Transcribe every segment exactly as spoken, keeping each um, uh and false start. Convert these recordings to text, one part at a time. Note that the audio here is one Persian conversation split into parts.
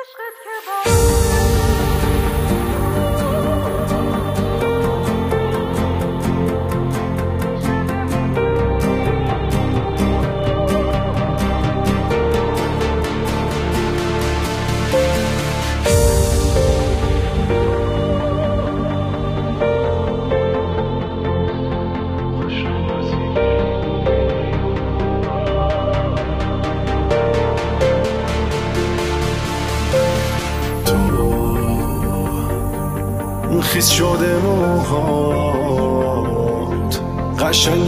خیس شده موهات، قشنگ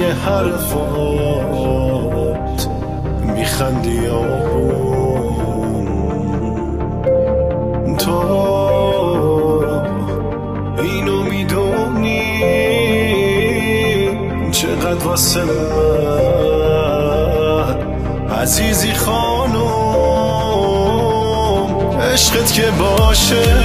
حرفات، میخندی آروم. تو اینو میدونی چقدر واسه من عزیزی خانم. عشقت که باشه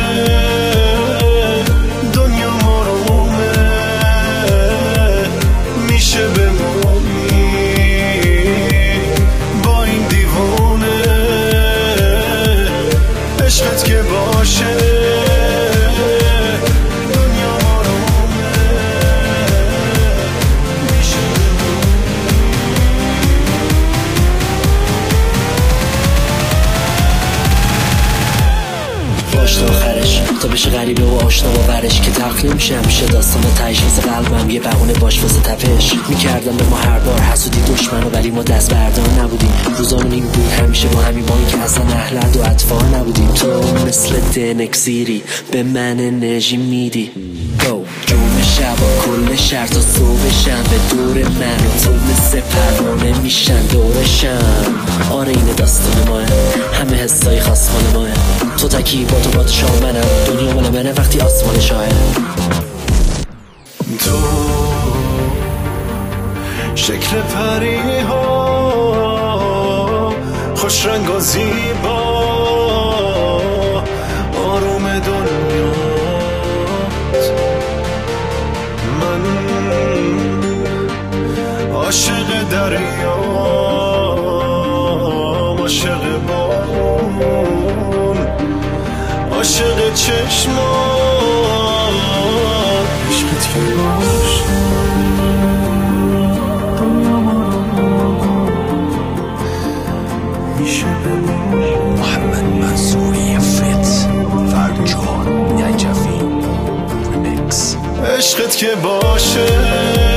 تا آخرش تا بشه غریبه و آشنا با ورش که تقلیم شه. همیشه داستان تجهیز قلبم یه بهونه باش واسه تپش میکردم به ما هر بار حسودی دشمنو، ولی ما دست بردار نبودیم. روزامون این بود همیشه با همین بانی که اصلا اهلد و اطفال نبودیم. تو مثل دنکسیری به من انرژی میدی. گو جمعه شب و کل شهر تا صبحشن به دور من و تو مثل پروانه میشن دورشن. آره این داستان ماه، همه حسای خاص مال ماه. تو تکی با تو پادشاه منم، دنیا مال منه وقتی آسمان شاه. تو شکل پری ها، خوش رنگ و زیبا، آروم دنیات. من عاشق دریا، عاشق بارون، عاشق چشمان. عشقت که باشه دنیا میشه بمون. محمد منصوری فت فرجان نجفی ریمیکس. عشقت که باشه